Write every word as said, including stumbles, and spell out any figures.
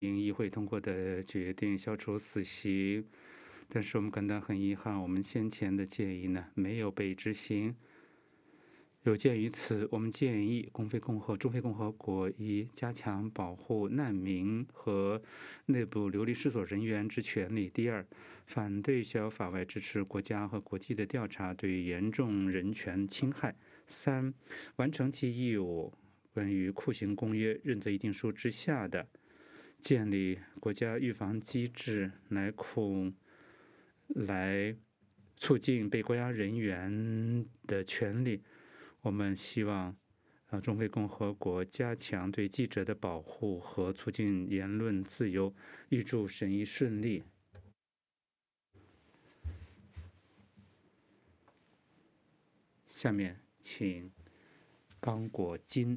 议会通过的决定消除死刑，但是我们感到很遗憾，我们先前的建议呢没有被执行。有鉴于此，我们建议公非共和中非共和国以加强保护难民和内部流离失所人员之权利。第二，反对逍遥法外支持国家和国际的调查对严重人权侵害。三，完成其义务，关于酷刑公约认罪议定书之下的建立国家预防机制来控来促进被关押人员的权利。我们希望呃中非共和国加强对记者的保护和促进言论自由，预祝审议顺利。下面请刚果金